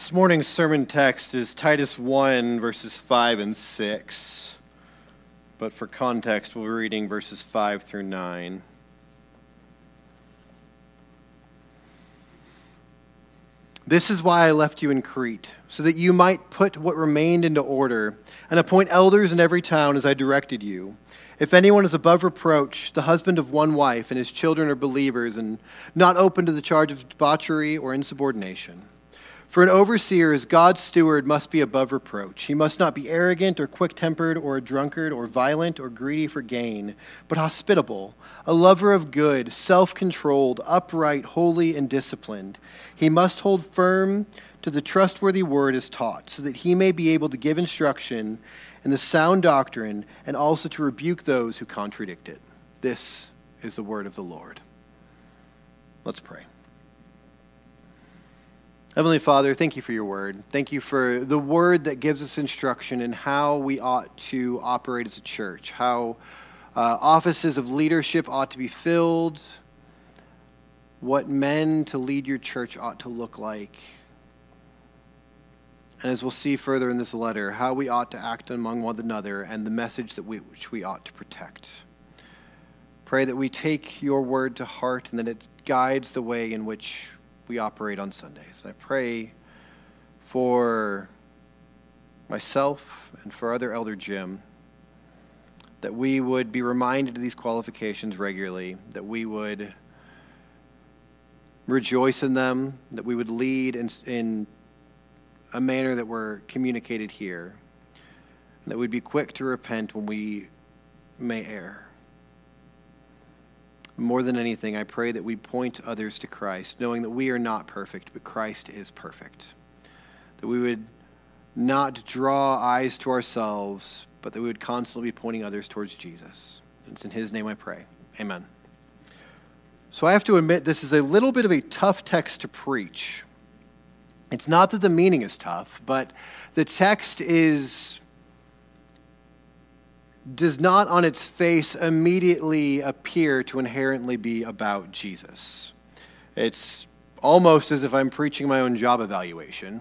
This morning's sermon text is Titus 1, verses 5 and 6. But for context, we'll be reading verses 5 through 9. This is why I left you in Crete, so that you might put what remained into order, and appoint elders in every town as I directed you. If anyone is above reproach, the husband of one wife, and his children are believers, and not open to the charge of debauchery or insubordination. For an overseer as God's steward must be above reproach. He must not be arrogant or quick-tempered or a drunkard or violent or greedy for gain, but hospitable, a lover of good, self-controlled, upright, holy, and disciplined. He must hold firm to the trustworthy word as taught, so that he may be able to give instruction in the sound doctrine and also to rebuke those who contradict it. This is the word of the Lord. Let's pray. Heavenly Father, thank you for your word. Thank you for the word that gives us instruction in how we ought to operate as a church, how offices of leadership ought to be filled, what men to lead your church ought to look like. And as we'll see further in this letter, how we ought to act among one another and the message which we ought to protect. Pray that we take your word to heart and that it guides the way in which we operate on Sundays. And I pray for myself and for other Elder Jim that we would be reminded of these qualifications regularly, that we would rejoice in them, that we would lead in a manner that were communicated here, and that we'd be quick to repent when we may err. More than anything, I pray that we point others to Christ, knowing that we are not perfect, but Christ is perfect. That we would not draw eyes to ourselves, but that we would constantly be pointing others towards Jesus. It's in his name I pray. Amen. So I have to admit, this is a little bit of a tough text to preach. It's not that the meaning is tough, but the text does not on its face immediately appear to inherently be about Jesus. It's almost as if I'm preaching my own job evaluation,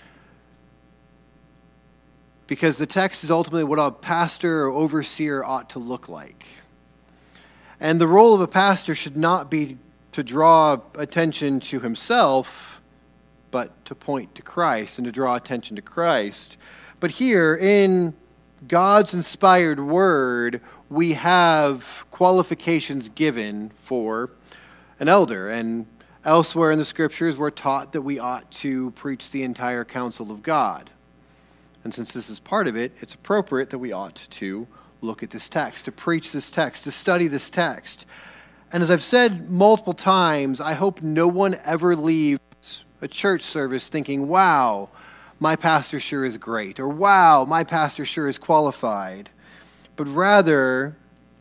because the text is ultimately what a pastor or overseer ought to look like. And the role of a pastor should not be to draw attention to himself, but to point to Christ and to draw attention to Christ. But here in God's inspired word, we have qualifications given for an elder. And elsewhere in the scriptures, we're taught that we ought to preach the entire counsel of God. And since this is part of it, it's appropriate that we ought to look at this text, to preach this text, to study this text. And as I've said multiple times, I hope no one ever leaves a church service thinking, wow, my pastor sure is great, or wow, my pastor sure is qualified. But rather,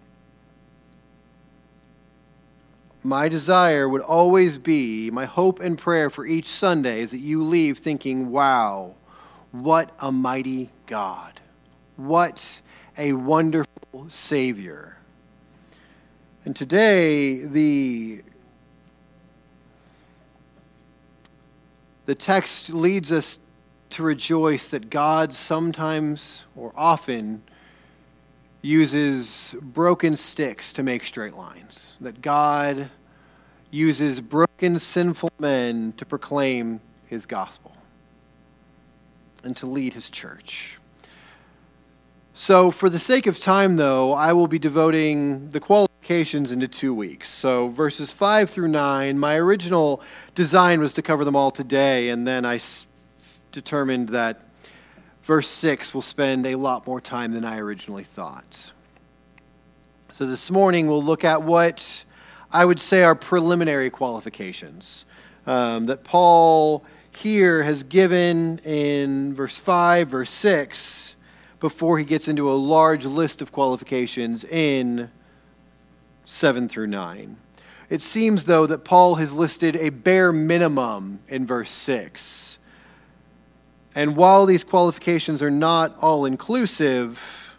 my desire would always be, my hope and prayer for each Sunday is that you leave thinking, wow, what a mighty God. What a wonderful Savior. And today, the text leads us to rejoice that God sometimes or often uses broken sticks to make straight lines. That God uses broken, sinful men to proclaim his gospel and to lead his church. So for the sake of time, though, I will be devoting the qualifications into 2 weeks. So verses 5 through 9, my original design was to cover them all today, and then I determined that verse 6 will spend a lot more time than I originally thought. So this morning we'll look at what I would say are preliminary qualifications that Paul here has given in verse 5, verse 6, before he gets into a large list of qualifications in 7 through 9. It seems, though, that Paul has listed a bare minimum in verse 6. And while these qualifications are not all-inclusive,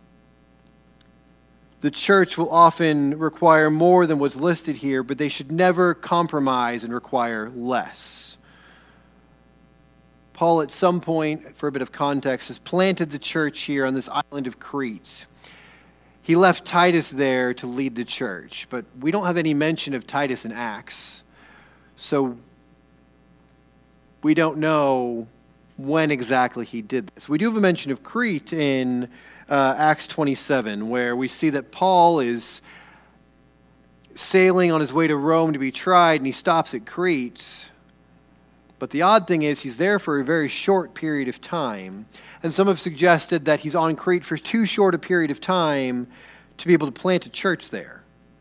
the church will often require more than what's listed here, but they should never compromise and require less. Paul, at some point, for a bit of context, has planted the church here on this island of Crete. He left Titus there to lead the church, but we don't have any mention of Titus in Acts. So we don't know when exactly he did this. We do have a mention of Crete in Acts 27, where we see that Paul is sailing on his way to Rome to be tried, and he stops at Crete. But the odd thing is he's there for a very short period of time, and some have suggested that he's on Crete for too short a period of time to be able to plant a church there.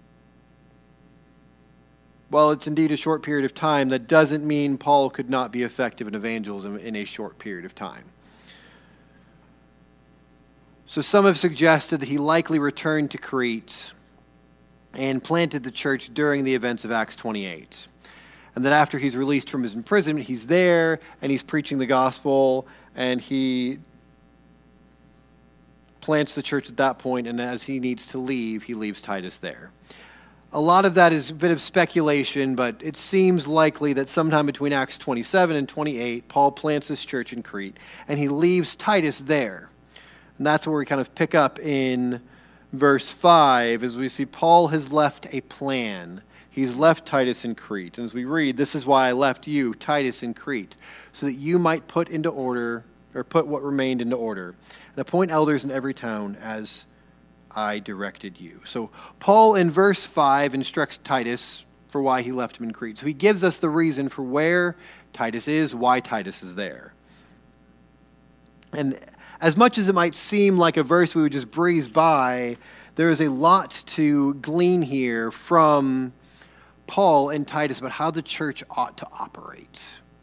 While it's indeed a short period of time, that doesn't mean Paul could not be effective in evangelism in a short period of time. So some have suggested that he likely returned to Crete and planted the church during the events of Acts 28. And that after he's released from his imprisonment, he's there and he's preaching the gospel, and he plants the church at that point, and as he needs to leave, he leaves Titus there. A lot of that is a bit of speculation, but it seems likely that sometime between Acts 27 and 28, Paul plants this church in Crete, and he leaves Titus there. And that's where we kind of pick up in verse 5, as we see Paul has left a plan. He's left Titus in Crete. And as we read, "This is why I left you, Titus, in Crete, so that you might put what remained into order, and appoint elders in every town as I directed you." So Paul in verse 5 instructs Titus for why he left him in Crete. So he gives us the reason for where Titus is, why Titus is there. And as much as it might seem like a verse we would just breeze by, there is a lot to glean here from Paul and Titus about how the church ought to operate.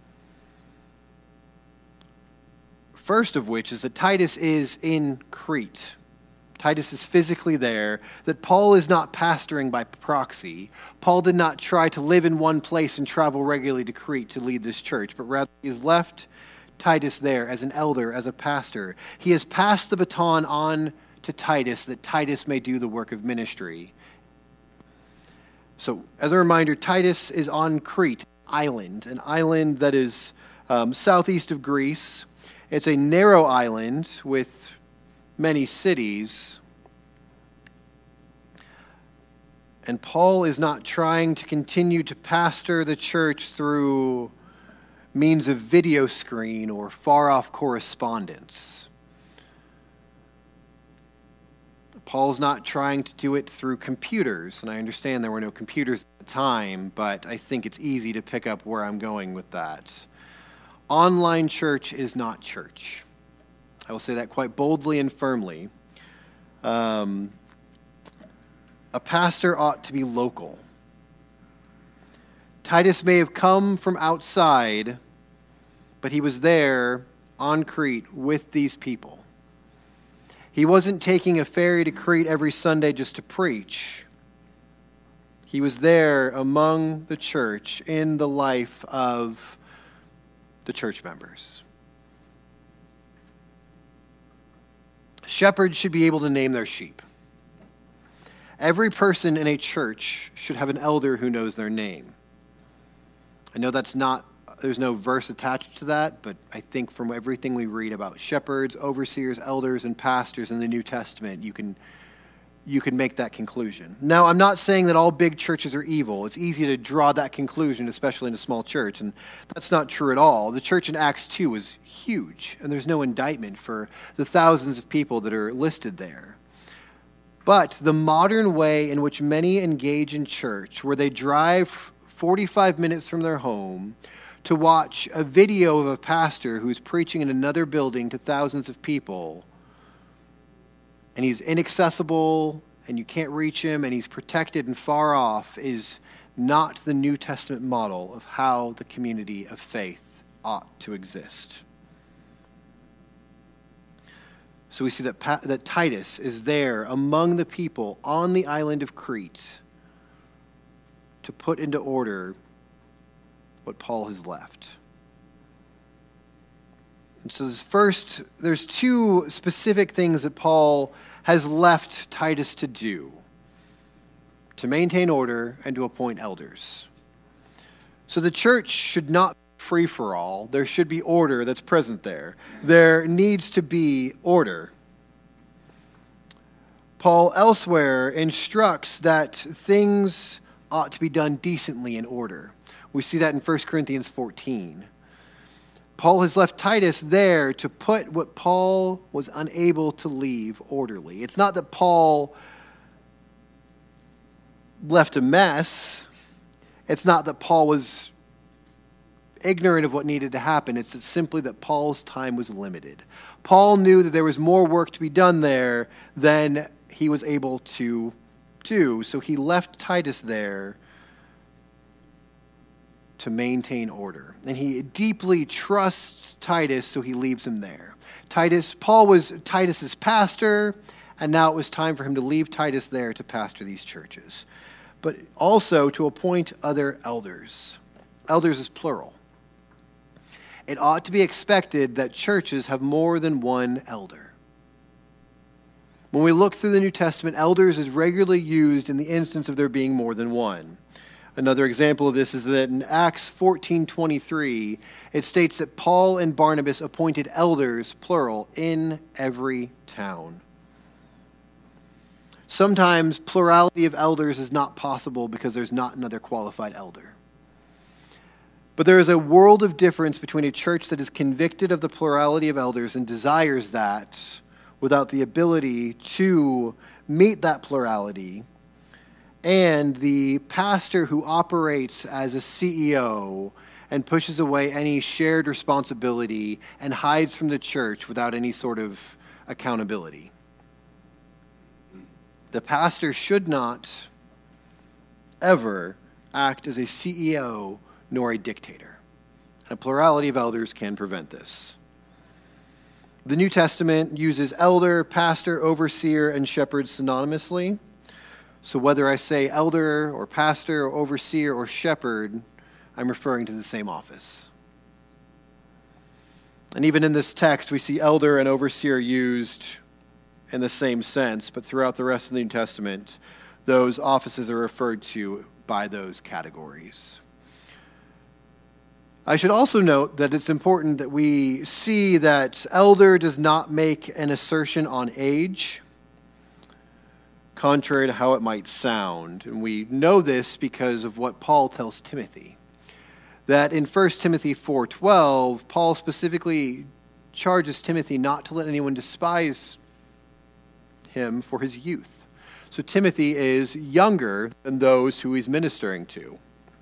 First of which is that Titus is in Crete. Titus is physically there, that Paul is not pastoring by proxy. Paul did not try to live in one place and travel regularly to Crete to lead this church, but rather he has left Titus there as an elder, as a pastor. He has passed the baton on to Titus that Titus may do the work of ministry. So, as a reminder, Titus is on Crete, an island that is southeast of Greece. It's a narrow island with many cities. And Paul is not trying to continue to pastor the church through means of video screen or far-off correspondence. Paul's not trying to do it through computers, and I understand there were no computers at the time, but I think it's easy to pick up where I'm going with that. Online church is not church. I will say that quite boldly and firmly. A pastor ought to be local. Titus may have come from outside, but he was there on Crete with these people. He wasn't taking a ferry to Crete every Sunday just to preach. He was there among the church in the life of the church members. Shepherds should be able to name their sheep. Every person in a church should have an elder who knows their name. I know there's no verse attached to that, but I think from everything we read about shepherds, overseers, elders, and pastors in the New Testament, you can make that conclusion. Now, I'm not saying that all big churches are evil. It's easy to draw that conclusion, especially in a small church, and that's not true at all. The church in Acts 2 was huge, and there's no indictment for the thousands of people that are listed there. But the modern way in which many engage in church, where they drive 45 minutes from their home to watch a video of a pastor who's preaching in another building to thousands of people, and he's inaccessible, and you can't reach him, and he's protected and far off, is not the New Testament model of how the community of faith ought to exist. So we see that Titus is there among the people on the island of Crete to put into order what Paul has left. And so there's two specific things that Paul has left Titus to do: to maintain order and to appoint elders. So the church should not be free-for-all. There should be order that's present there. There needs to be order. Paul elsewhere instructs that things ought to be done decently in order. We see that in 1 Corinthians 14. Paul has left Titus there to put what Paul was unable to leave orderly. It's not that Paul left a mess. It's not that Paul was ignorant of what needed to happen. It's simply that Paul's time was limited. Paul knew that there was more work to be done there than he was able to do, so he left Titus there to maintain order. And he deeply trusts Titus, so he leaves him there. Paul was Titus's pastor, and now it was time for him to leave Titus there to pastor these churches, but also to appoint other elders. Elders is plural. It ought to be expected that churches have more than one elder. When we look through the New Testament, elders is regularly used in the instance of there being more than one. Another example of this is that in Acts 14:23, it states that Paul and Barnabas appointed elders, plural, in every town. Sometimes plurality of elders is not possible because there's not another qualified elder. But there is a world of difference between a church that is convicted of the plurality of elders and desires that without the ability to meet that plurality, and the pastor who operates as a CEO and pushes away any shared responsibility and hides from the church without any sort of accountability. The pastor should not ever act as a CEO nor a dictator. A plurality of elders can prevent this. The New Testament uses elder, pastor, overseer, and shepherd synonymously. So whether I say elder or pastor or overseer or shepherd, I'm referring to the same office. And even in this text, we see elder and overseer used in the same sense, but throughout the rest of the New Testament, those offices are referred to by those categories. I should also note that it's important that we see that elder does not make an assertion on age, contrary to how it might sound. And we know this because of what Paul tells Timothy. That in 1 Timothy 4:12, Paul specifically charges Timothy not to let anyone despise him for his youth. So Timothy is younger than those who he's ministering to.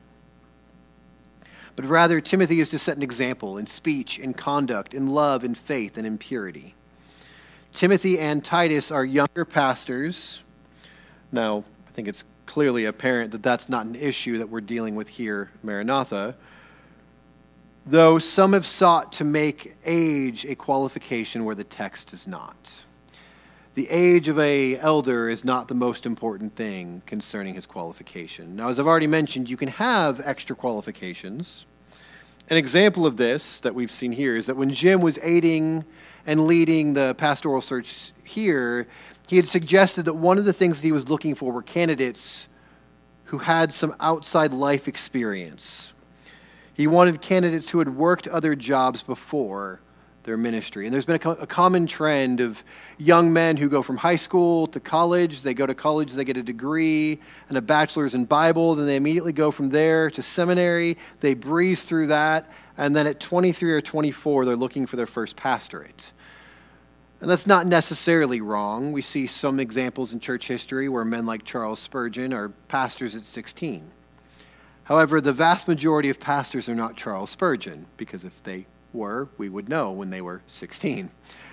But rather, Timothy is to set an example in speech, in conduct, in love, in faith, and in purity. Timothy and Titus are younger pastors. Now, I think it's clearly apparent that that's not an issue that we're dealing with here, Maranatha, though some have sought to make age a qualification where the text does not. The age of an elder is not the most important thing concerning his qualification. Now, as I've already mentioned, you can have extra qualifications. An example of this that we've seen here is that when Jim was aiding and leading the pastoral search here, he had suggested that one of the things that he was looking for were candidates who had some outside life experience. He wanted candidates who had worked other jobs before their ministry. And there's been a common trend of young men who go from high school to college. They go to college, they get a degree and a bachelor's in Bible. Then they immediately go from there to seminary. They breeze through that. And then at 23 or 24, they're looking for their first pastorate. And that's not necessarily wrong. We see some examples in church history where men like Charles Spurgeon are pastors at 16. However, the vast majority of pastors are not Charles Spurgeon, because if they were, we would know when they were 16.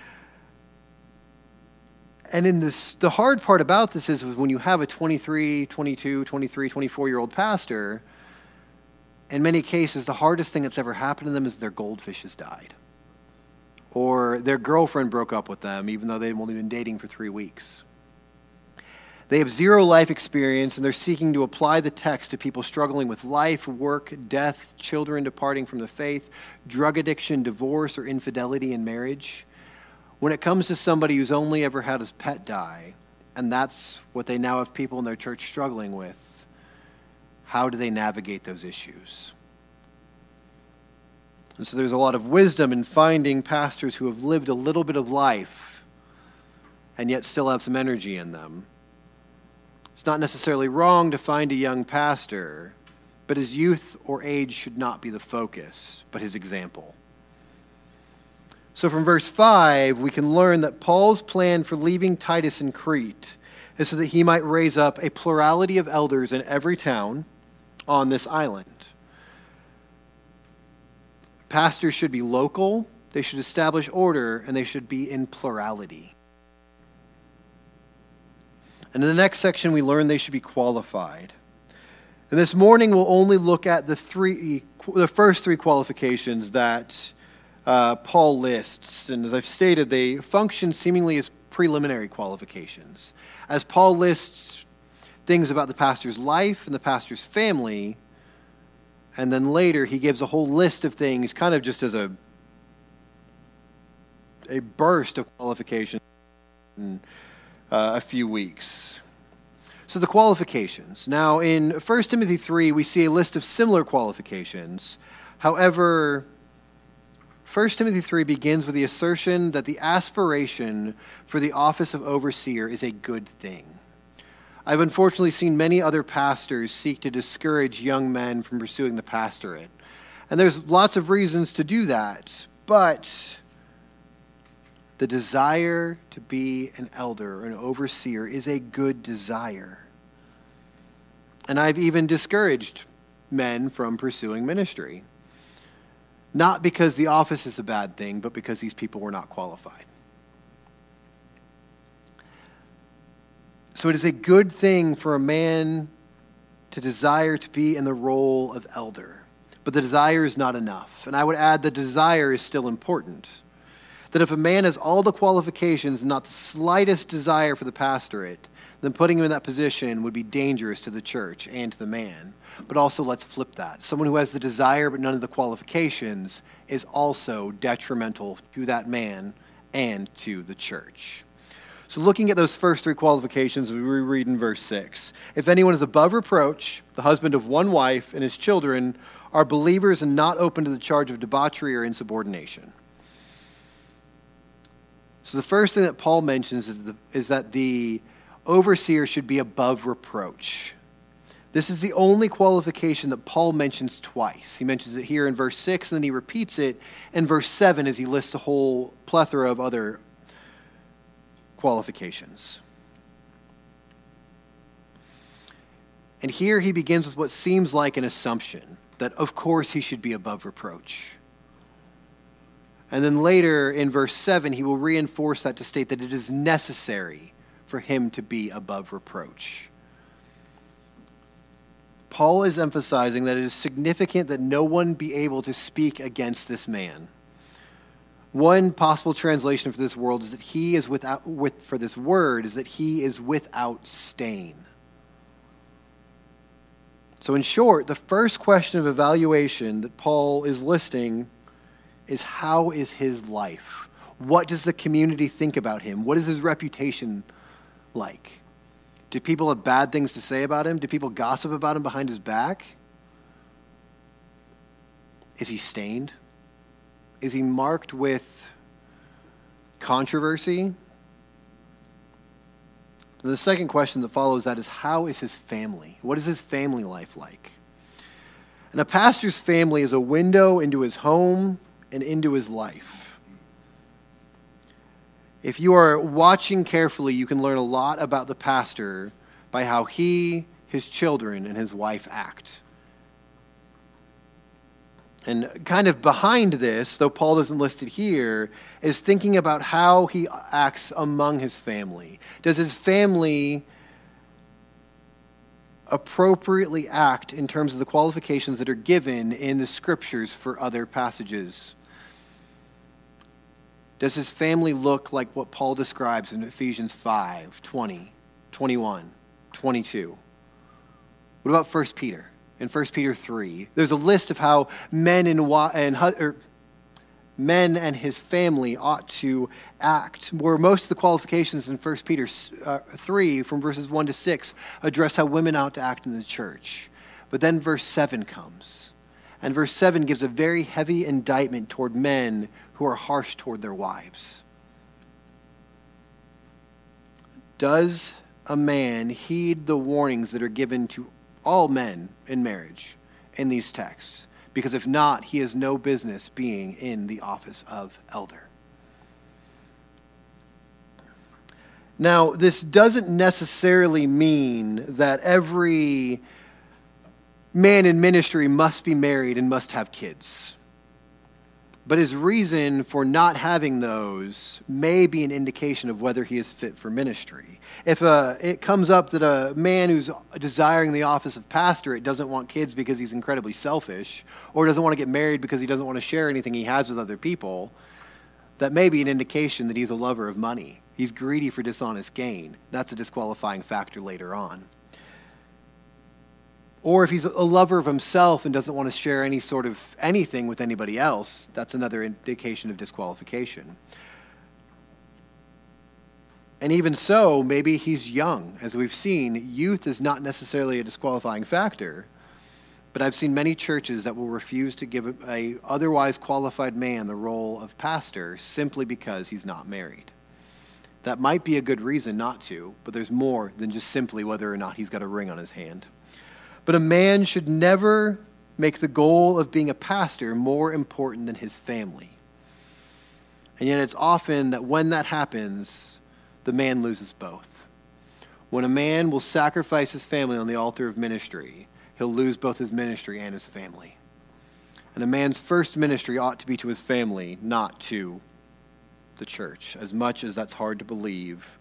And in this, the hard part about this is when you have a 23, 22, 23, 24-year-old pastor, in many cases, the hardest thing that's ever happened to them is their goldfish has died. Or their girlfriend broke up with them, even though they've only been dating for 3 weeks. They have zero life experience, and they're seeking to apply the text to people struggling with life, work, death, children departing from the faith, drug addiction, divorce, or infidelity in marriage. When it comes to somebody who's only ever had his pet die, and that's what they now have people in their church struggling with, how do they navigate those issues? And so there's a lot of wisdom in finding pastors who have lived a little bit of life and yet still have some energy in them. It's not necessarily wrong to find a young pastor, but his youth or age should not be the focus, but his example. So from verse 5, we can learn that Paul's plan for leaving Titus in Crete is so that he might raise up a plurality of elders in every town on this island. Pastors should be local, they should establish order, and they should be in plurality. And in the next section, we learn they should be qualified. And this morning, we'll only look at the first three qualifications that Paul lists. And as I've stated, they function seemingly as preliminary qualifications. As Paul lists things about the pastor's life and the pastor's family, and then later he gives a whole list of things kind of just as a burst of qualifications in a few weeks. So the qualifications. Now in 1 Timothy 3, we see a list of similar qualifications. However, 1 Timothy 3 begins with the assertion that the aspiration for the office of overseer is a good thing. I've unfortunately seen many other pastors seek to discourage young men from pursuing the pastorate. And there's lots of reasons to do that, but the desire to be an elder or an overseer is a good desire. And I've even discouraged men from pursuing ministry. Not because the office is a bad thing, but because these people were not qualified. So it is a good thing for a man to desire to be in the role of elder. But the desire is not enough. And I would add the desire is still important. That if a man has all the qualifications and not the slightest desire for the pastorate, then putting him in that position would be dangerous to the church and to the man. But also let's flip that. Someone who has the desire but none of the qualifications is also detrimental to that man and to the church. So looking at those first three qualifications, we read in verse 6. If anyone is above reproach, the husband of one wife, and his children are believers and not open to the charge of debauchery or insubordination. So the first thing that Paul mentions is that the overseer should be above reproach. This is the only qualification that Paul mentions twice. He mentions it here in verse 6, and then he repeats it in verse 7 as he lists a whole plethora of other qualifications. And here he begins with what seems like an assumption that, of course, he should be above reproach. And then later in verse 7, he will reinforce that to state that it is necessary for him to be above reproach. Paul is emphasizing that it is significant that no one be able to speak against this man. One possible translation for this word is that he is without stain. So in short, the first question of evaluation that Paul is listing is how is his life? What does the community think about him? What is his reputation like? Do people have bad things to say about him? Do people gossip about him behind his back? Is he stained? Is he marked with controversy? And the second question that follows that is, how is his family? What is his family life like? And a pastor's family is a window into his home and into his life. If you are watching carefully, you can learn a lot about the pastor by how he, his children, and his wife act. And kind of behind this, though Paul doesn't list it here, is thinking about how he acts among his family. Does his family appropriately act in terms of the qualifications that are given in the scriptures for other passages? Does his family look like what Paul describes in Ephesians 5, 20, 21, 22? What about 1 Peter? In 1 Peter 3, there's a list of how men and his family ought to act, where most of the qualifications in 1 Peter 3, from verses 1 to 6, address how women ought to act in the church. But then verse 7 comes, And verse 7 gives a very heavy indictment toward men who are harsh toward their wives. Does a man heed the warnings that are given to all men in marriage in these texts? Because if not, he has no business being in the office of elder. Now, this doesn't necessarily mean that every man in ministry must be married and must have kids. But his reason for not having those may be an indication of whether he is fit for ministry. If it comes up that a man who's desiring the office of pastorate doesn't want kids because he's incredibly selfish, or doesn't want to get married because he doesn't want to share anything he has with other people, that may be an indication that he's a lover of money. He's greedy for dishonest gain. That's a disqualifying factor later on. Or if he's a lover of himself and doesn't want to share any sort of anything with anybody else, that's another indication of disqualification. And even so, maybe he's young. As we've seen, youth is not necessarily a disqualifying factor, but I've seen many churches that will refuse to give a otherwise qualified man the role of pastor simply because he's not married. That might be a good reason not to, but there's more than just simply whether or not he's got a ring on his hand. But a man should never make the goal of being a pastor more important than his family. And yet it's often that when that happens, the man loses both. When a man will sacrifice his family on the altar of ministry, he'll lose both his ministry and his family. And a man's first ministry ought to be to his family, not to the church. As much as that's hard to believe,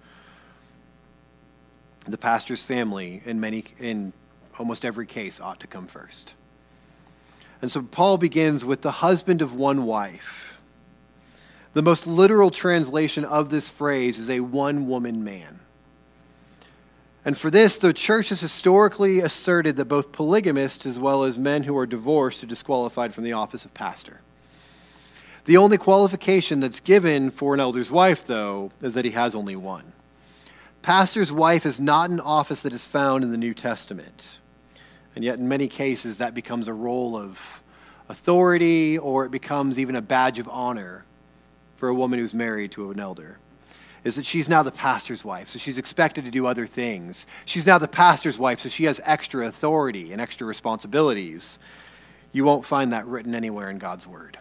the pastor's family in almost every case ought to come first. And so Paul begins with the husband of one wife. The most literal translation of this phrase is a one-woman man. And for this, the church has historically asserted that both polygamists as well as men who are divorced are disqualified from the office of pastor. The only qualification that's given for an elder's wife, though, is that he has only one. Pastor's wife is not an office that is found in the New Testament. And yet in many cases that becomes a role of authority, or it becomes even a badge of honor for a woman who's married to an elder, is that she's now the pastor's wife, so she's expected to do other things. She's now the pastor's wife, so she has extra authority and extra responsibilities. You won't find that written anywhere in God's word.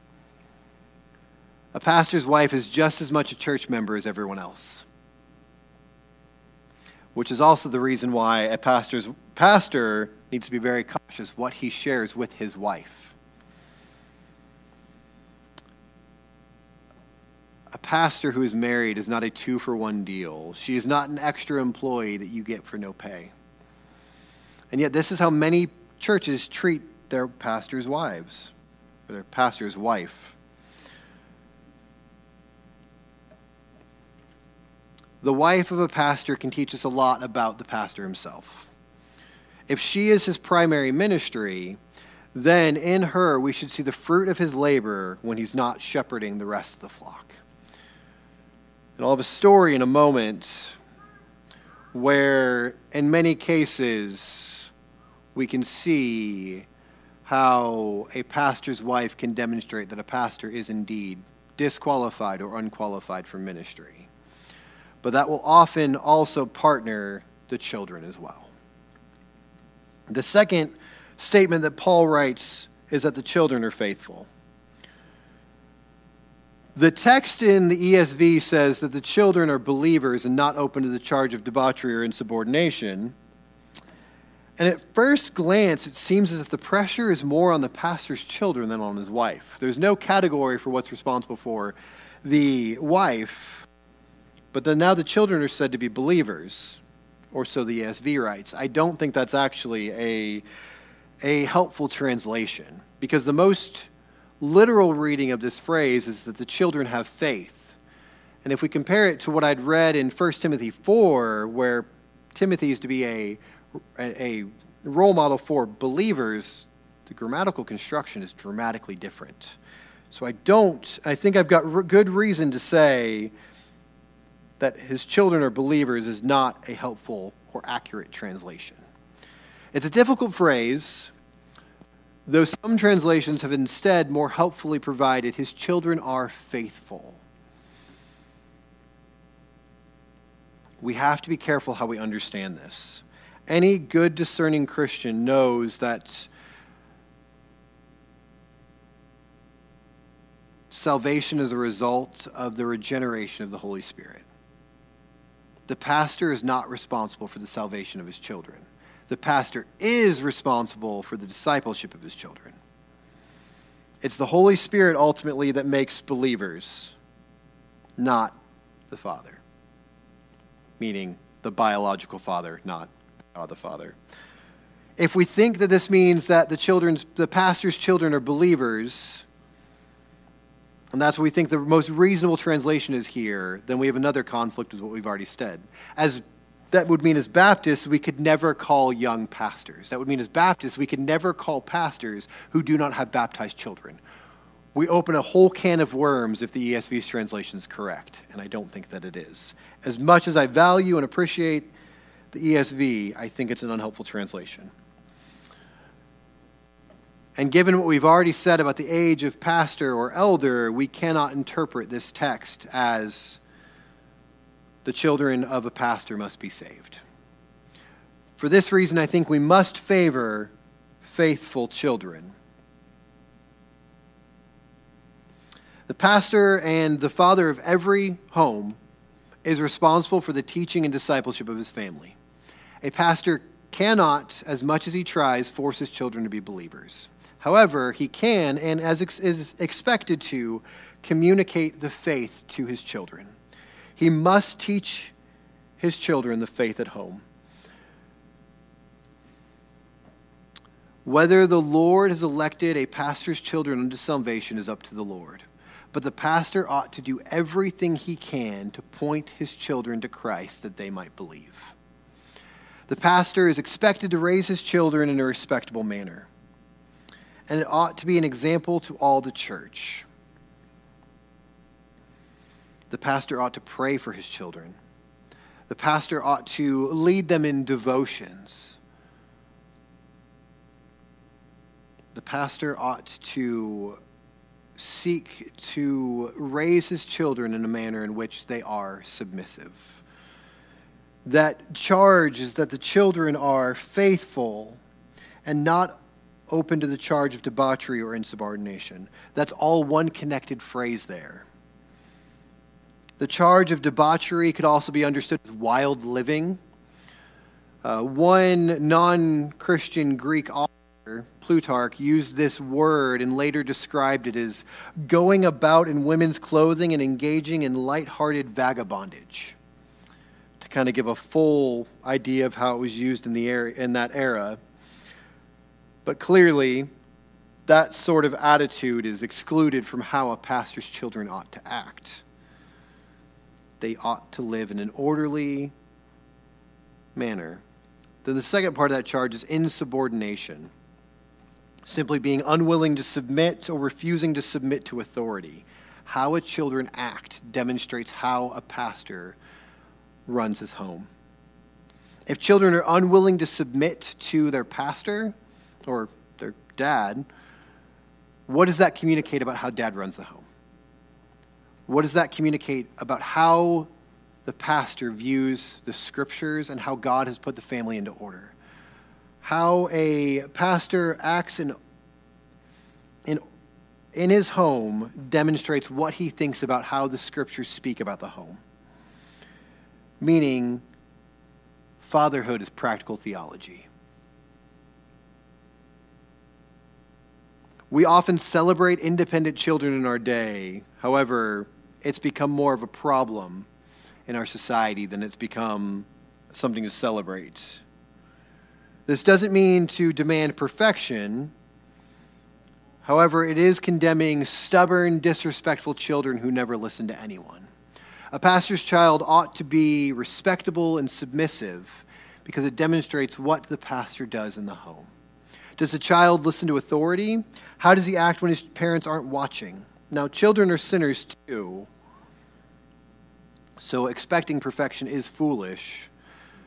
A pastor's wife is just as much a church member as everyone else, which is also the reason why a pastor needs to be very cautious what he shares with his wife. A pastor who is married is not a 2-for-1 deal. She is not an extra employee that you get for no pay. And yet this is how many churches treat their pastor's wives, or their pastor's wife. The wife of a pastor can teach us a lot about the pastor himself. If she is his primary ministry, then in her we should see the fruit of his labor when he's not shepherding the rest of the flock. And I'll have a story in a moment where, in many cases, we can see how a pastor's wife can demonstrate that a pastor is indeed disqualified or unqualified for ministry. But that will often also partner the children as well. The second statement that Paul writes is that the children are faithful. The text in the ESV says that the children are believers and not open to the charge of debauchery or insubordination. And at first glance, it seems as if the pressure is more on the pastor's children than on his wife. There's no category for what's responsible for the wife, but then now the children are said to be believers, or so the ESV writes. I don't think that's actually a helpful translation, because the most literal reading of this phrase is that the children have faith. And if we compare it to what I'd read in 1 Timothy 4, where Timothy is to be a role model for believers, the grammatical construction is dramatically different. So I think I've got good reason to say that his children are believers is not a helpful or accurate translation. It's a difficult phrase though some translations have instead more helpfully provided, his children are faithful. We have to be careful how we understand this. Any good discerning Christian knows that salvation is a result of the regeneration of the Holy Spirit. The pastor is not responsible for the salvation of his children. The pastor is responsible for the discipleship of his children. It's the Holy Spirit ultimately that makes believers, not the Father. Meaning the biological father, not God the Father. If we think that this means that the pastor's children are believers, and that's what we think the most reasonable translation is here, then we have another conflict with what we've already said. That would mean as Baptists, we could never call young pastors. That would mean as Baptists, we could never call pastors who do not have baptized children. We open a whole can of worms if the ESV's translation is correct, and I don't think that it is. As much as I value and appreciate the ESV, I think it's an unhelpful translation. And given what we've already said about the age of pastor or elder, we cannot interpret this text as the children of a pastor must be saved. For this reason, I think we must favor faithful children. The pastor and the father of every home is responsible for the teaching and discipleship of his family. A pastor cannot, as much as he tries, force his children to be believers. However, he can, and as is expected to, communicate the faith to his children. He must teach his children the faith at home. Whether the Lord has elected a pastor's children unto salvation is up to the Lord. But the pastor ought to do everything he can to point his children to Christ that they might believe. The pastor is expected to raise his children in a respectable manner. And it ought to be an example to all the church. The pastor ought to pray for his children. The pastor ought to lead them in devotions. The pastor ought to seek to raise his children in a manner in which they are submissive. That charge is that the children are faithful and not open to the charge of debauchery or insubordination. That's all one connected phrase there. The charge of debauchery could also be understood as wild living. One non-Christian Greek author, Plutarch, used this word and later described it as going about in women's clothing and engaging in lighthearted vagabondage. To kind of give a full idea of how it was used in that era. But clearly, that sort of attitude is excluded from how a pastor's children ought to act. They ought to live in an orderly manner. Then the second part of that charge is insubordination. Simply being unwilling to submit or refusing to submit to authority. How a children act demonstrates how a pastor runs his home. If children are unwilling to submit to their pastor or their dad, what does that communicate about how dad runs the home? What does that communicate about how the pastor views the scriptures and how God has put the family into order? How a pastor acts in his home demonstrates what he thinks about how the scriptures speak about the home. Meaning, fatherhood is practical theology. We often celebrate independent children in our day. However, it's become more of a problem in our society than it's become something to celebrate. This doesn't mean to demand perfection. However, it is condemning stubborn, disrespectful children who never listen to anyone. A pastor's child ought to be respectable and submissive because it demonstrates what the pastor does in the home. Does the child listen to authority? How does he act when his parents aren't watching? Now, children are sinners too, so expecting perfection is foolish.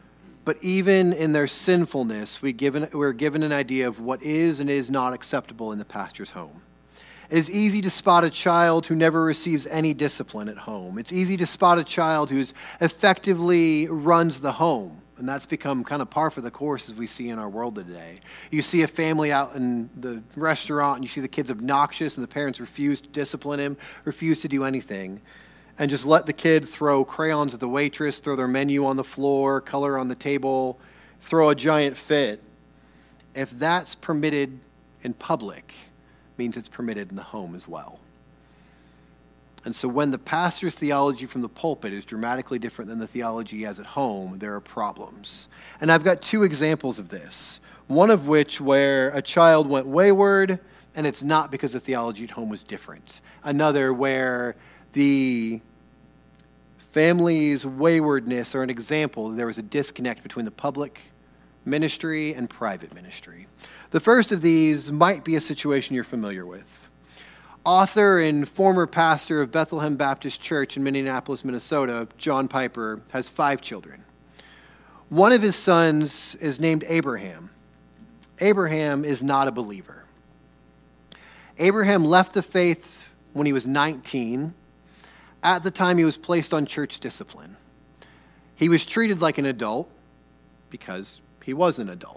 But even in their sinfulness, we're given an idea of what is and is not acceptable in the pastor's home. It is easy to spot a child who never receives any discipline at home. It's easy to spot a child who effectively runs the home. And that's become kind of par for the course as we see in our world today. You see a family out in the restaurant and you see the kid's obnoxious and the parents refuse to discipline him, refuse to do anything, and just let the kid throw crayons at the waitress, throw their menu on the floor, color on the table, throw a giant fit. If that's permitted in public, it means it's permitted in the home as well. And so when the pastor's theology from the pulpit is dramatically different than the theology he has at home, there are problems. And I've got two examples of this. One of which where a child went wayward, and it's not because the theology at home was different. Another where the family's waywardness are an example. There was a disconnect between the public ministry and private ministry. The first of these might be a situation you're familiar with. Author and former pastor of Bethlehem Baptist Church in Minneapolis, Minnesota, John Piper, has 5 children. One of his sons is named Abraham. Abraham is not a believer. Abraham left the faith when he was 19. At the time, he was placed on church discipline. He was treated like an adult because he was an adult.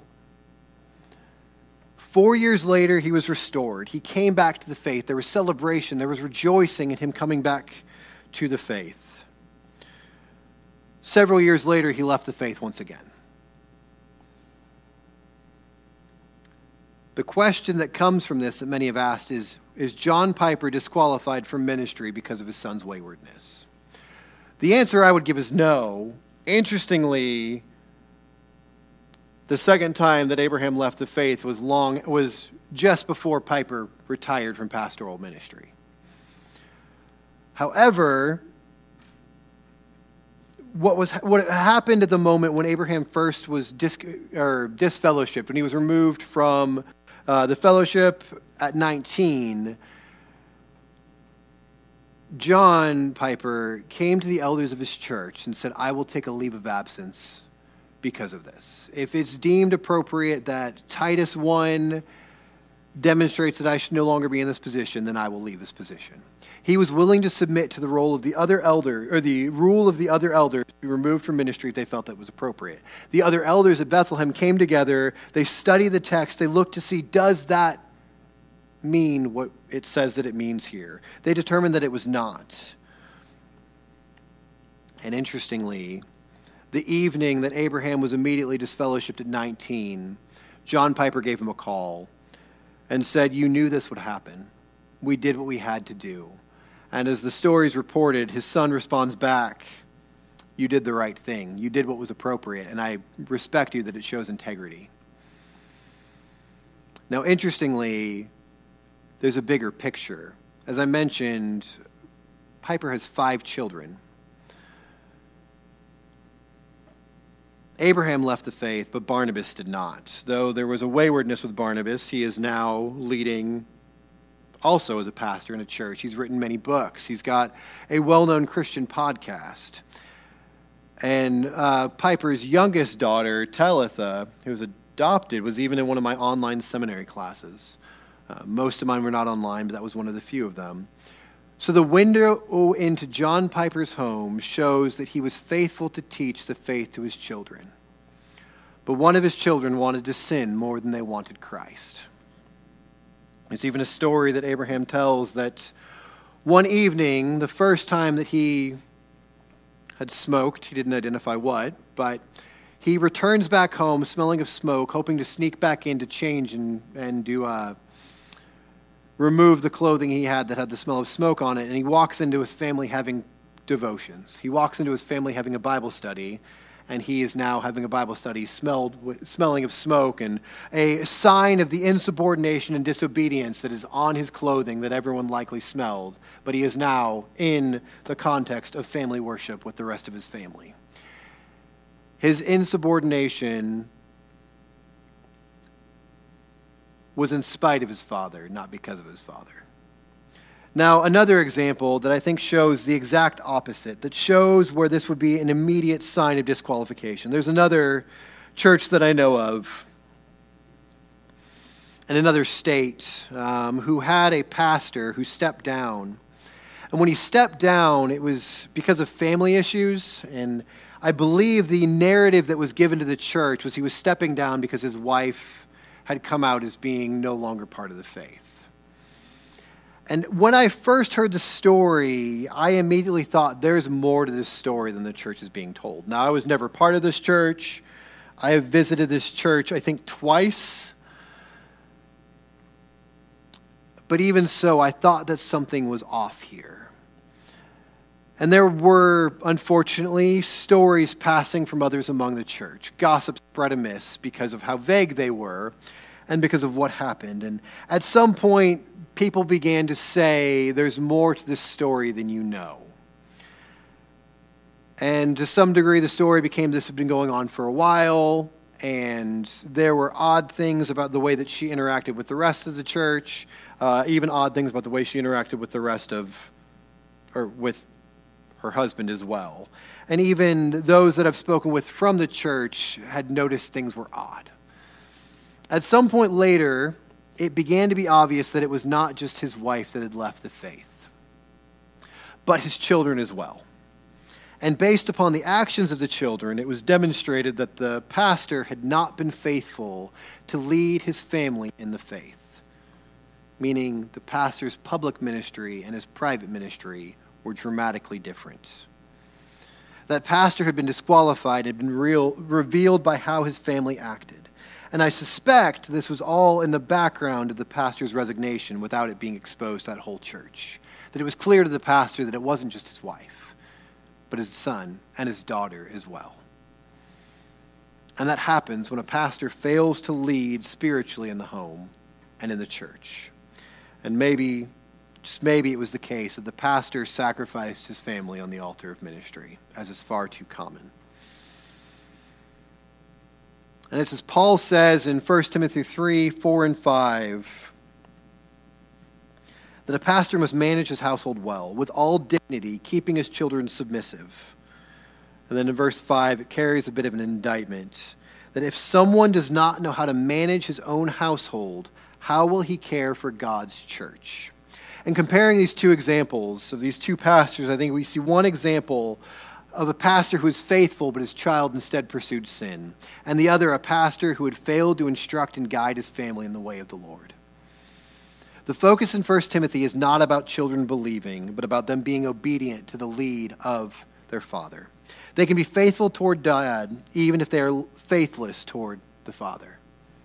4 years later, he was restored. He came back to the faith. There was celebration. There was rejoicing in him coming back to the faith. Several years later, he left the faith once again. The question that comes from this that many have asked is John Piper disqualified from ministry because of his son's waywardness? The answer I would give is no. Interestingly, the second time that Abraham left the faith was just before Piper retired from pastoral ministry. However, what happened at the moment when Abraham first was disfellowshipped, when he was removed from the fellowship at 19, John Piper came to the elders of his church and said, I will take a leave of absence because of this. If it's deemed appropriate that Titus 1 demonstrates that I should no longer be in this position, then I will leave this position. He was willing to submit to the role of the other elder, or the rule of the other elders to be removed from ministry if they felt that was appropriate. The other elders at Bethlehem came together, they studied the text, they looked to see, does that mean what it says that it means here? They determined that it was not. And interestingly, the evening that Abraham was immediately disfellowshipped at 19, John Piper gave him a call and said, you knew this would happen. We did what we had to do. And as the story's reported, his son responds back, you did the right thing. You did what was appropriate, and I respect you that it shows integrity. Now, interestingly, there's a bigger picture. As I mentioned, Piper has 5 children. Abraham left the faith, but Barnabas did not. Though there was a waywardness with Barnabas, he is now leading also as a pastor in a church. He's written many books. He's got a well-known Christian podcast. And Piper's youngest daughter, Talitha, who was adopted, was even in one of my online seminary classes. Most of mine were not online, but that was one of the few of them. So the window into John Piper's home shows that he was faithful to teach the faith to his children. But one of his children wanted to sin more than they wanted Christ. There's even a story that Abraham tells that one evening, the first time that he had smoked, he didn't identify what, but he returns back home smelling of smoke, hoping to sneak back in to change and do remove the clothing he had that had the smell of smoke on it, and he walks into his family having devotions. He walks into his family having a Bible study, and he is now having a Bible study smelling of smoke, and a sign of the insubordination and disobedience that is on his clothing that everyone likely smelled, but he is now in the context of family worship with the rest of his family. His insubordination was in spite of his father, not because of his father. Now, another example that I think shows the exact opposite, that shows where this would be an immediate sign of disqualification. There's another church that I know of in another state who had a pastor who stepped down. And when he stepped down, it was because of family issues. And I believe the narrative that was given to the church was he was stepping down because his wife had come out as being no longer part of the faith. And when I first heard the story, I immediately thought there's more to this story than the church is being told. Now, I was never part of this church. I have visited this church, I think, twice. But even so, I thought that something was off here. And there were, unfortunately, stories passing from others among the church. Gossip spread amiss because of how vague they were and because of what happened. And at some point, people began to say, there's more to this story than you know. And to some degree, the story became this had been going on for a while, and there were odd things about the way that she interacted with the rest of the church, even odd things about the way she interacted with the rest of, or with her husband as well. And even those that I've spoken with from the church had noticed things were odd. At some point later, it began to be obvious that it was not just his wife that had left the faith, but his children as well. And based upon the actions of the children, it was demonstrated that the pastor had not been faithful to lead his family in the faith, meaning the pastor's public ministry and his private ministry were dramatically different. That pastor had been disqualified, had been revealed by how his family acted. And I suspect this was all in the background of the pastor's resignation without it being exposed to that whole church. That it was clear to the pastor that it wasn't just his wife, but his son and his daughter as well. And that happens when a pastor fails to lead spiritually in the home and in the church. And maybe, just maybe, it was the case that the pastor sacrificed his family on the altar of ministry, as is far too common. And it's as Paul says in 1 Timothy 3, 4, and 5, that a pastor must manage his household well, with all dignity, keeping his children submissive. And then in verse 5, it carries a bit of an indictment, that if someone does not know how to manage his own household, how will he care for God's church? And comparing these two examples of these two pastors, I think we see one example of a pastor who was faithful, but his child instead pursued sin. And the other, a pastor who had failed to instruct and guide his family in the way of the Lord. The focus in 1 Timothy is not about children believing, but about them being obedient to the lead of their father. They can be faithful toward dad, even if they are faithless toward the father.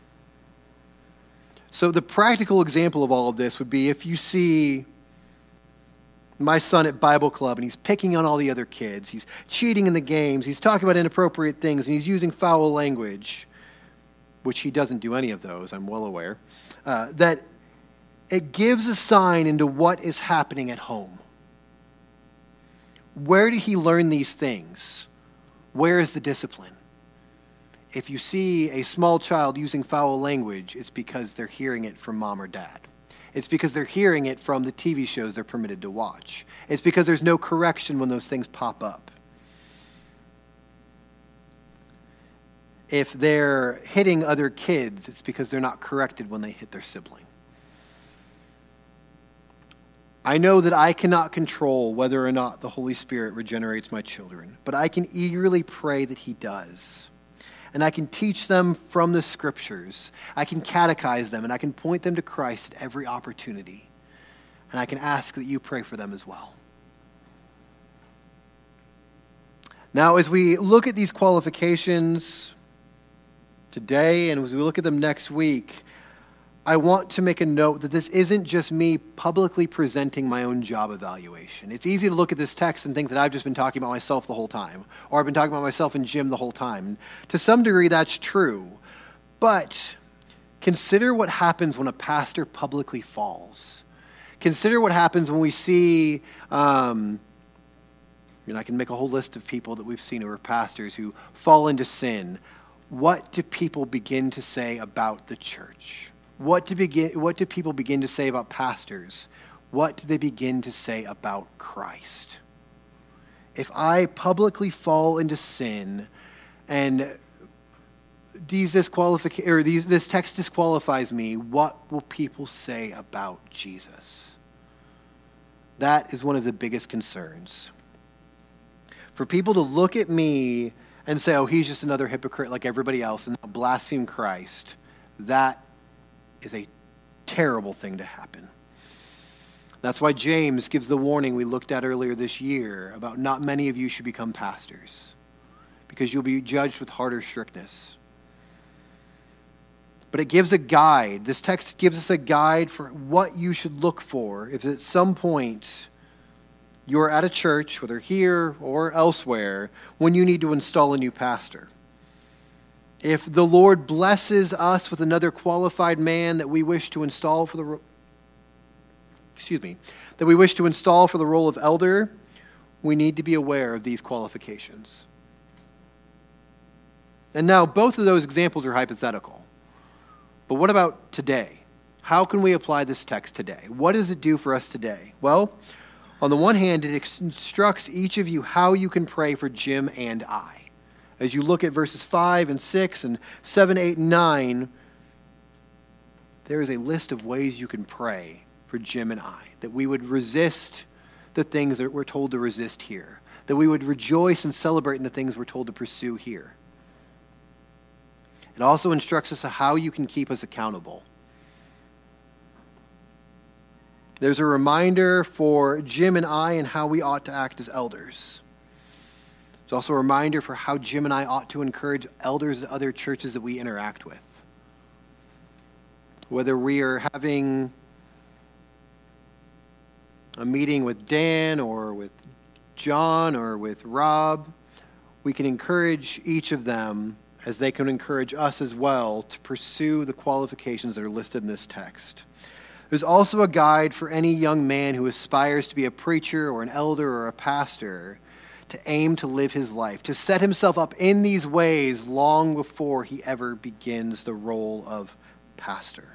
So the practical example of all of this would be if you see my son at Bible Club, and he's picking on all the other kids. He's cheating in the games. He's talking about inappropriate things, and he's using foul language, which he doesn't do any of those, I'm well aware, that it gives a sign into what is happening at home. Where did he learn these things? Where is the discipline? If you see a small child using foul language, it's because they're hearing it from mom or dad. It's because they're hearing it from the TV shows they're permitted to watch. It's because there's no correction when those things pop up. If they're hitting other kids, it's because they're not corrected when they hit their sibling. I know that I cannot control whether or not the Holy Spirit regenerates my children, but I can eagerly pray that he does. And I can teach them from the scriptures. I can catechize them, and I can point them to Christ at every opportunity. And I can ask that you pray for them as well. Now, as we look at these qualifications today, and as we look at them next week, I want to make a note that this isn't just me publicly presenting my own job evaluation. It's easy to look at this text and think that I've just been talking about myself the whole time, or I've been talking about myself and Jim the whole time. To some degree, that's true. But consider what happens when a pastor publicly falls. Consider what happens when we see, I can make a whole list of people that we've seen who are pastors who fall into sin. What do people begin to say about the church? What do people begin to say about pastors what do they begin to say about Christ? If I publicly fall into sin and this text disqualifies me, what will people say about Jesus? That is one of the biggest concerns. For people to look at me and say, oh, he's just another hypocrite like everybody else, and blaspheme Christ, that is a terrible thing to happen. That's why James gives the warning we looked at earlier this year about not many of you should become pastors, because you'll be judged with harder strictness. But it gives a guide. This text gives us a guide for what you should look for if at some point you're at a church, whether here or elsewhere, when you need to install a new pastor. If the Lord blesses us with another qualified man that we wish to install for the role of elder, we need to be aware of these qualifications. And now both of those examples are hypothetical. But what about today? How can we apply this text today? What does it do for us today? Well, on the one hand, it instructs each of you how you can pray for Jim and I. As you look at verses 5 and 6 and 7, 8, and 9, there is a list of ways you can pray for Jim and I, that we would resist the things that we're told to resist here, that we would rejoice and celebrate in the things we're told to pursue here. It also instructs us how you can keep us accountable. There's a reminder for Jim and I and how we ought to act as elders. There's also a reminder for how Jim and I ought to encourage elders at other churches that we interact with. Whether we are having a meeting with Dan or with John or with Rob, we can encourage each of them as they can encourage us as well to pursue the qualifications that are listed in this text. There's also a guide for any young man who aspires to be a preacher or an elder or a pastor to aim to live his life, to set himself up in these ways long before he ever begins the role of pastor.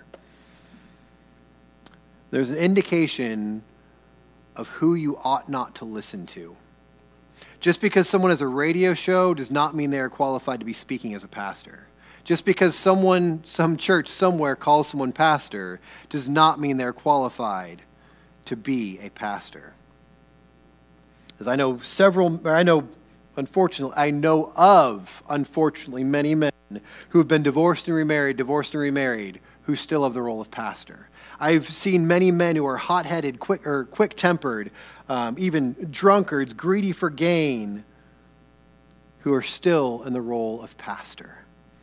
There's an indication of who you ought not to listen to. Just because someone has a radio show does not mean they are qualified to be speaking as a pastor. Just because some church somewhere calls someone pastor does not mean they're qualified to be a pastor. As I know unfortunately, many men who have been divorced and remarried, who still have the role of pastor. I've seen many men who are hot-headed, quick-tempered, even drunkards, greedy for gain, who are still in the role of pastor.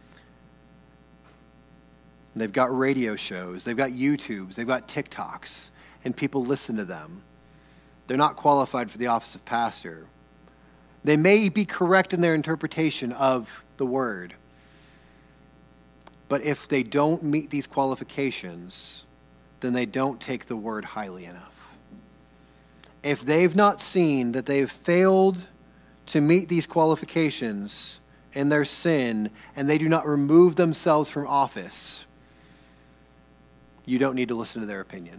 They've got radio shows, they've got YouTubes, they've got TikToks, and people listen to them. They're not qualified for the office of pastor. They may be correct in their interpretation of the word, but if they don't meet these qualifications, then they don't take the word highly enough. If they've not seen that they've failed to meet these qualifications in their sin, and they do not remove themselves from office, you don't need to listen to their opinion.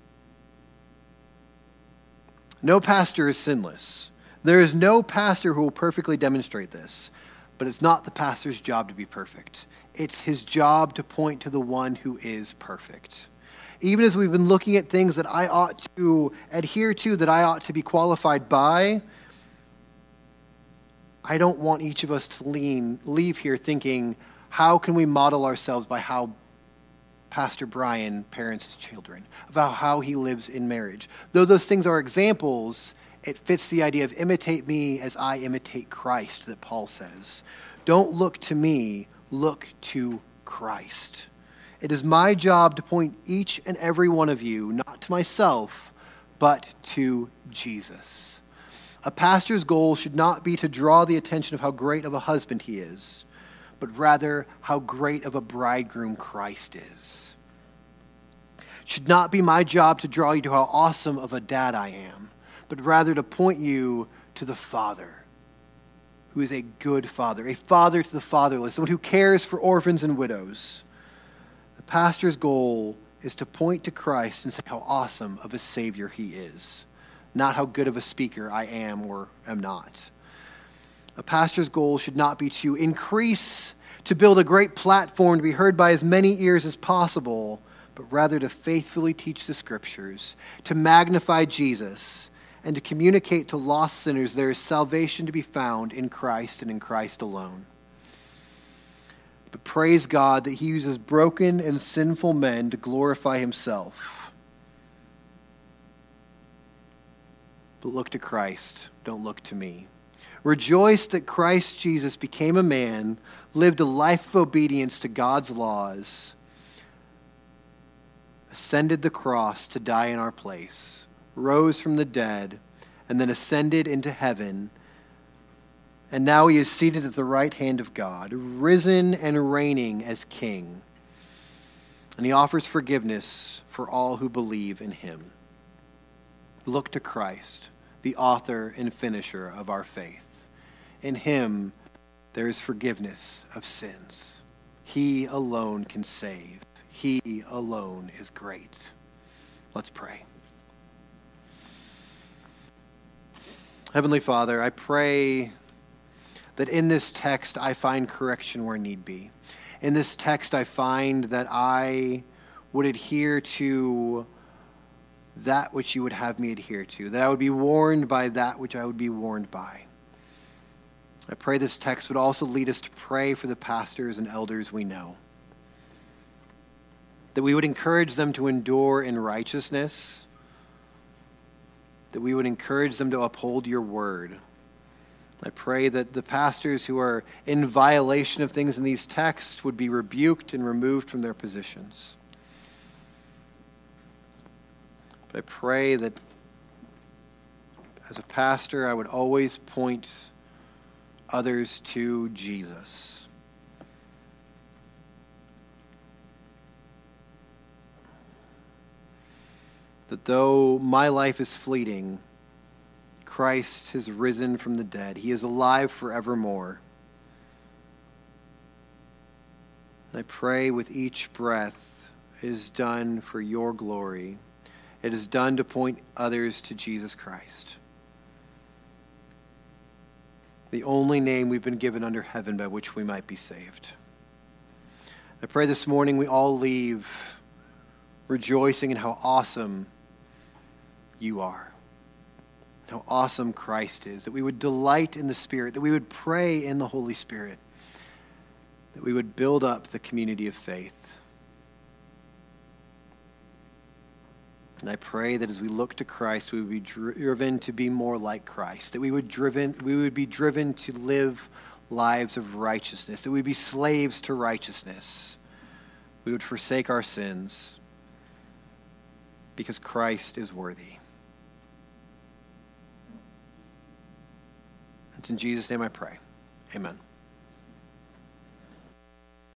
No pastor is sinless. There is no pastor who will perfectly demonstrate this, but it's not the pastor's job to be perfect. It's his job to point to the one who is perfect. Even as we've been looking at things that I ought to adhere to, that I ought to be qualified by, I don't want each of us to leave here thinking, how can we model ourselves by how Pastor Brian parents his children, about how he lives in marriage. Though those things are examples, it fits the idea of imitate me as I imitate Christ that Paul says. Don't look to me, look to Christ. It is my job to point each and every one of you, not to myself, but to Jesus. A pastor's goal should not be to draw the attention of how great of a husband he is, but rather how great of a bridegroom Christ is. It should not be my job to draw you to how awesome of a dad I am, but rather to point you to the Father, who is a good father, a father to the fatherless, someone who cares for orphans and widows. The pastor's goal is to point to Christ and say how awesome of a Savior he is, not how good of a speaker I am or am not. A pastor's goal should not be to increase, to build a great platform to be heard by as many ears as possible, but rather to faithfully teach the Scriptures, to magnify Jesus, and to communicate to lost sinners there is salvation to be found in Christ and in Christ alone. But praise God that he uses broken and sinful men to glorify himself. But look to Christ, don't look to me. Rejoice that Christ Jesus became a man, lived a life of obedience to God's laws, ascended the cross to die in our place, rose from the dead, and then ascended into heaven. And now he is seated at the right hand of God, risen and reigning as King. And he offers forgiveness for all who believe in him. Look to Christ, the author and finisher of our faith. In him there is forgiveness of sins. He alone can save. He alone is great. Let's pray. Heavenly Father, I pray that in this text I find correction where need be. In this text I find that I would adhere to that which you would have me adhere to, that I would be warned by that which I would be warned by. I pray this text would also lead us to pray for the pastors and elders we know, that we would encourage them to endure in righteousness, that we would encourage them to uphold your word. I pray that the pastors who are in violation of things in these texts would be rebuked and removed from their positions. But I pray that as a pastor, I would always point others to Jesus. That though my life is fleeting, Christ has risen from the dead. He is alive forevermore. And I pray with each breath, it is done for your glory. It is done to point others to Jesus Christ, the only name we've been given under heaven by which we might be saved. I pray this morning we all leave rejoicing in how awesome you are, how awesome Christ is, that we would delight in the Spirit, that we would pray in the Holy Spirit, that we would build up the community of faith. And I pray that as we look to Christ, we would be driven to be more like Christ, that we would be driven to live lives of righteousness, that we'd be slaves to righteousness. We would forsake our sins because Christ is worthy. It's in Jesus' name I pray. Amen.